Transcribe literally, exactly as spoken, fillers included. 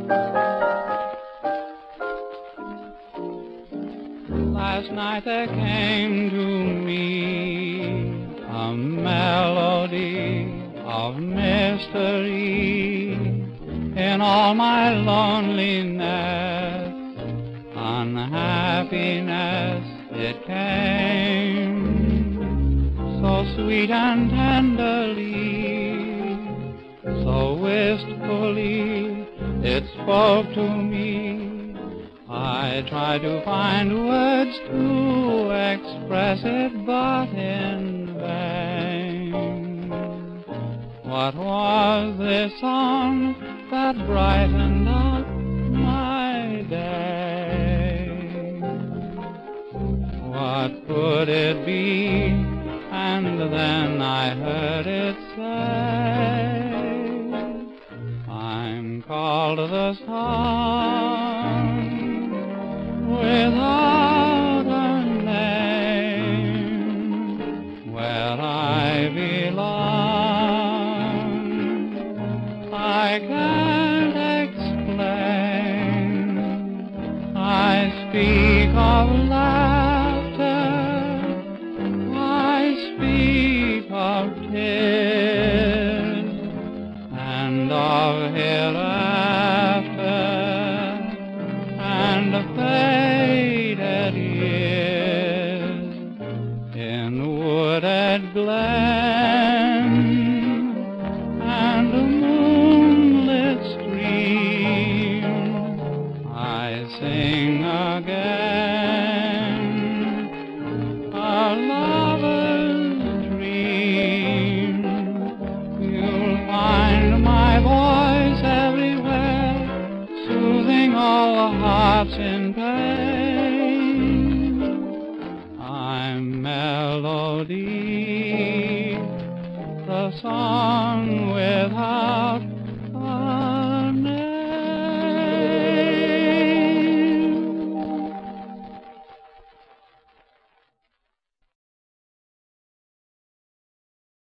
Last night there came to me a melody of mystery. In all my loneliness, unhappiness, it came so sweet and tenderly, so wistfully it spoke to me. I tried to find words to express it, but in vain. What was this song that brightened up my day? What could it be? And then I heard it say, I'm called the sun without a name, where I belong I can't explain. I speak of laughter, I speak of tears, and of hereafter, and of faded years in wooded glen and a moonlit stream. I sing again a lover's dream. You'll find my voice everywhere, soothing all the hearts in pain. I'm melody, the song without